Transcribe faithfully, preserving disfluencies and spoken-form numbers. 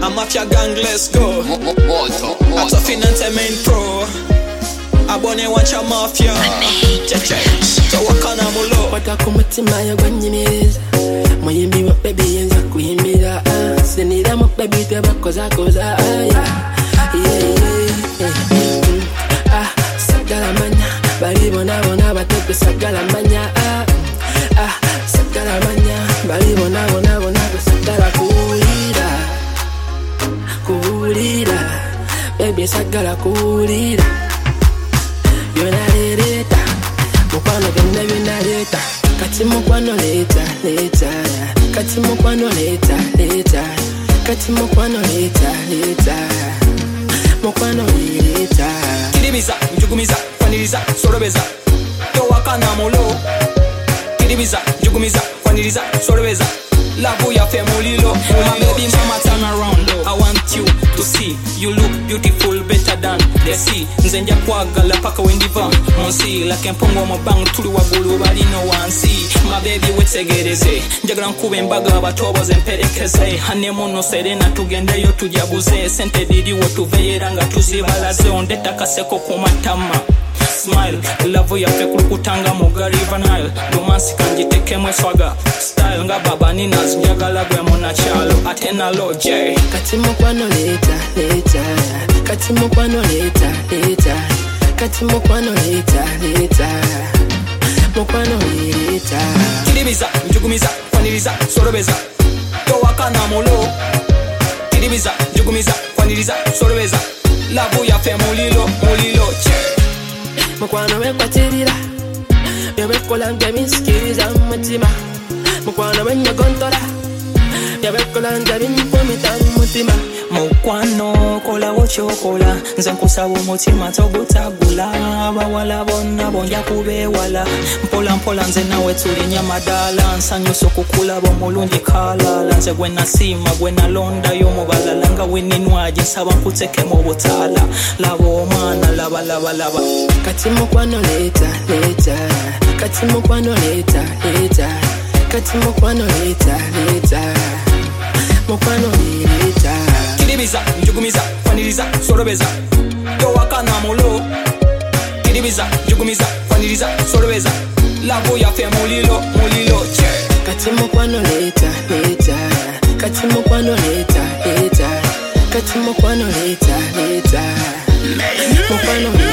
A mafia gang, let's go. A tough entertainment pro. A bonne watch a mafia. Check check. So what can I mulo? Wata kumutima ya gwanyimiza. Muyimbi wa baby yenza kuyimbira. Sinira mu baby teba koza koza. Yeah yeah yeah. Ah sagala manya. Bali bona bona batepe sagala manya. Ah ah sagala manya. Bali bona bona bona sagala kulira. Kulira. Baby sagala kulira. Yonareta, mukwano byonna byonareta. Kati mukwano leta, leta. Kati mukwano leta, leta. Kati mukwano leta, leta. Mukwano leta. Kiribiza, njugumiza, kwaniriza, sorobeza. Towakana mulo. Kiribiza, njugumiza, kwaniriza, sorobeza. Labu ya femulilo. My baby mama turn around. I want you to see. You look beautiful, better than the sea. Nzenja kwagala paka wendiva monsi. Like mpongo mabang tuli wagulu bali no one see. My baby wetegereze. Njagala nkube mbaga abatoboze mperekeze. Hanemuno serena tugendeyo tujabuze. Sente diriwo tuveyera nga tuzibalaze. Ondeta kaseko kumatama. Smile, love ya fe kulukutanga muga River Nile. Romance kanjiteke mwe swaga. Style nga baba ninas njagala gwe muna chalo. Atena lo J. Kati mukwano leta, leta. Kati mukwano leta, leta. Kati mukwano leta, leta. Mukwano leta. Kiribiza, njugumiza, kwaniriza, sorobeza. Towakana mulo. Kiribiza, njugumiza, kwaniriza, sorobeza. Labu ya fe mulilo, mulilo J. Mukwano wekwatirira. Byabekola ngebisikiriza mutima. Mukwano wenyagontola. Byabekola ngebimpumita mutima. Mukwano kola wochokola. Nze nkusaba omutima togutagula. Abawala bonna bonja kubewala. Mpola mpola nze nawe tuli nyamadala. Nsanyusa okukulaba omulungi kalala. Nze gwe nasima gwe nalondayo mubalala. Nga weninwaji nsaba nkutekemu obutaala. Laba omwana laba laba laba. Kati mukwano leta, leta. Kati mukwano leta, leta. Kati mukwano leta, leta. Mukwano leta. Kiribiza, njugumiza, kwaniriza, sorobeza. Towakana mulo. Kiribiza, njugumiza, kwaniriza, sorobeza. Labu ya fe mulilo, mulilo che. Kati mukwano leta, leta. Kati mukwano leta, leta. Kati mukwano leta, leta. Mukwano leta.